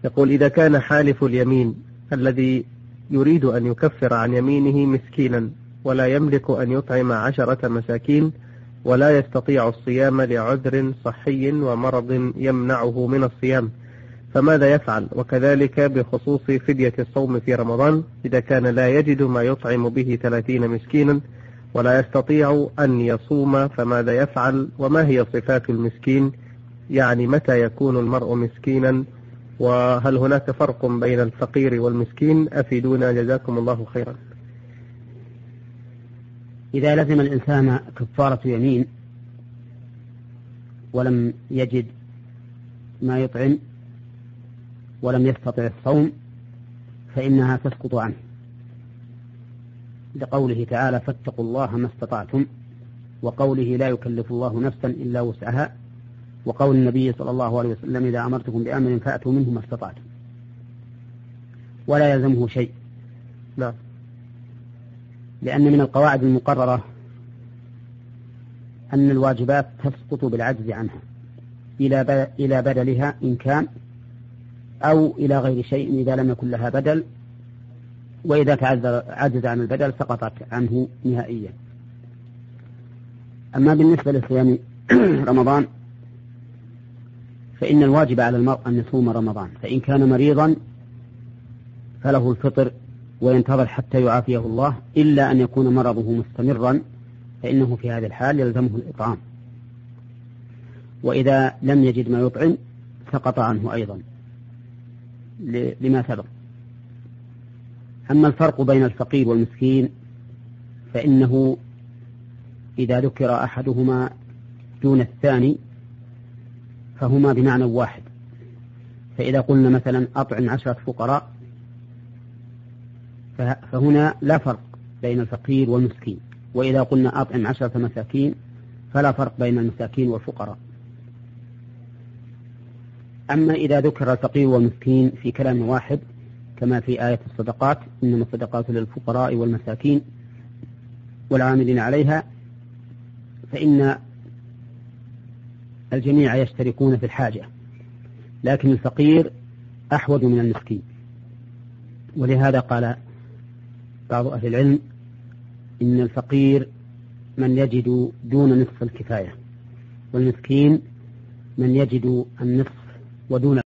يقول: إذا كان حالف اليمين الذي يريد أن يكفر عن يمينه مسكينا ولا يملك أن يطعم 10 مساكين ولا يستطيع الصيام لعذر صحي ومرض يمنعه من الصيام، فماذا يفعل؟ وكذلك بخصوص فدية الصوم في رمضان إذا كان لا يجد ما يطعم به 30 مسكينا ولا يستطيع أن يصوم، فماذا يفعل؟ وما هي صفات المسكين؟ يعني متى يكون المرء مسكينا؟ وهل هناك فرق بين الفقير والمسكين؟ أفيدونا جزاكم الله خيرا. إذا لزم الإنسان كفارة يمين ولم يجد ما يطعم ولم يستطع الصوم فإنها تسقط عنه، لقوله تعالى: فاتقوا الله ما استطعتم، وقوله: لا يكلف الله نفسا إلا وسعها، وقول النبي صلى الله عليه وسلم: إذا أمرتكم بأمر فأتوا منه ما استطعتم، ولا يلزمه شيء. لا. لأن من القواعد المقررة أن الواجبات تسقط بالعجز عنها إلى بدلها إن كان، أو إلى غير شيء إذا لم يكن لها بدل، وإذا عجز عن البدل سقطت عنه نهائيا. أما بالنسبة لصيام رمضان فإن الواجب على المرء أن يصوم رمضان، فإن كان مريضا فله الفطر وينتظر حتى يعافيه الله، إلا أن يكون مرضه مستمرا فإنه في هذه الحال يلزمه الإطعام، وإذا لم يجد ما يطعم سقط عنه أيضا لما سبق. أما الفرق بين الفقير والمسكين فإنه إذا ذكر أحدهما دون الثاني فهما بمعنى واحد، فإذا قلنا مثلا أطعم 10 فقراء فهنا لا فرق بين الفقير والمسكين، وإذا قلنا أطعم 10 مساكين فلا فرق بين المساكين والفقراء. أما إذا ذكر الفقير والمسكين في كلام واحد كما في آية الصدقات: إنما الصدقات للفقراء والمساكين والعاملين عليها، فإن الجميع يشتركون في الحاجة، لكن الفقير أحوج من المسكين. ولهذا قال بعض أهل العلم: إن الفقير من يجد دون نصف الكفاية، والمسكين من يجد النصف ودون